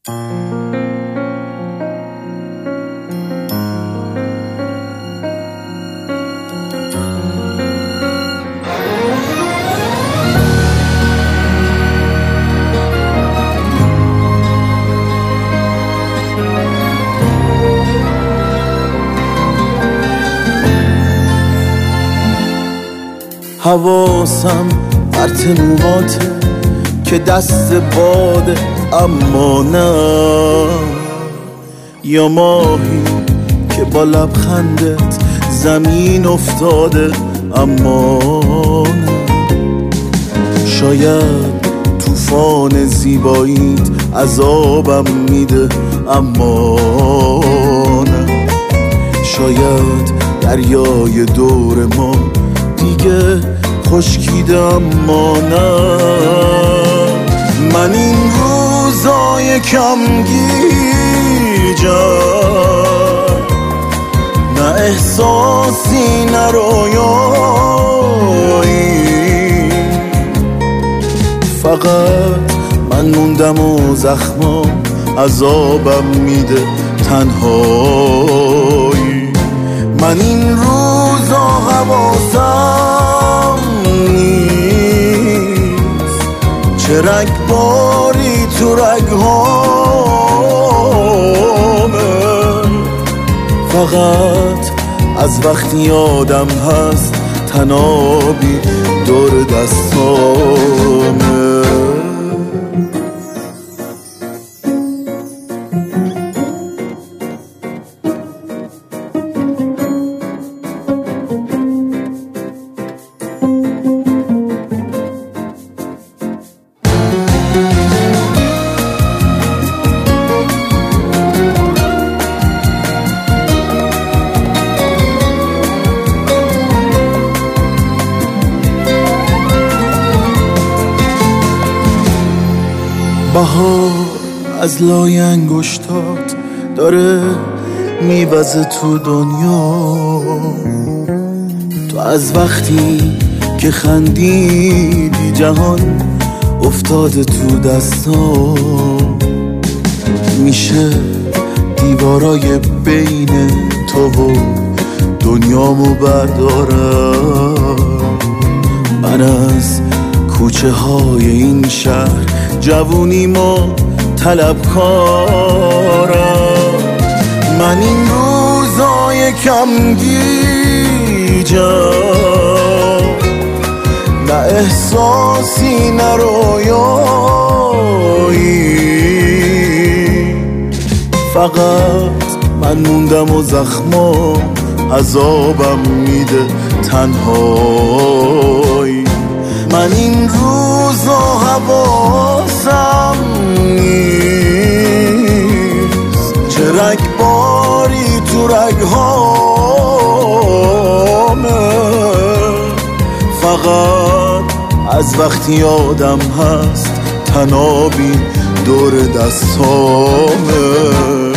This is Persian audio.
حواسم پرت موهاته که دست باده اما نه، یا ماهی که با لبخندت زمین افتاده اما نه. شاید طوفان زیباییت عذابم میده اما نه. شاید دریای دور ما دیگه خشکیده اما نه. من این روزای کم گیجم، نه احساسی نه رویایی، فقط من موندم و زخمام عذابم میده تنهایی. من این روزا حواسم نیست، چه رگباری تو رگهامه، فقط از وقتی یادم هست تنابی دور دستامه. بهار از لای انگشتات داره میوزه تو دنیا. تو از وقتی که خندیدی جهان افتاده تو دستا. میشه دیوارای بین تو و دنیامو بردارم. من از کوچه های این شهر جوونیمو طلبکارم. من این روزای کم گیجم، نه احساسی نه رویایی، فقط من موندم و زخمام عذابم میده تنهایی. من این روزا حواسم نیست، چه رگباری تو رگهامه، فقط از وقتی یادم هست تنابی دور دستامه.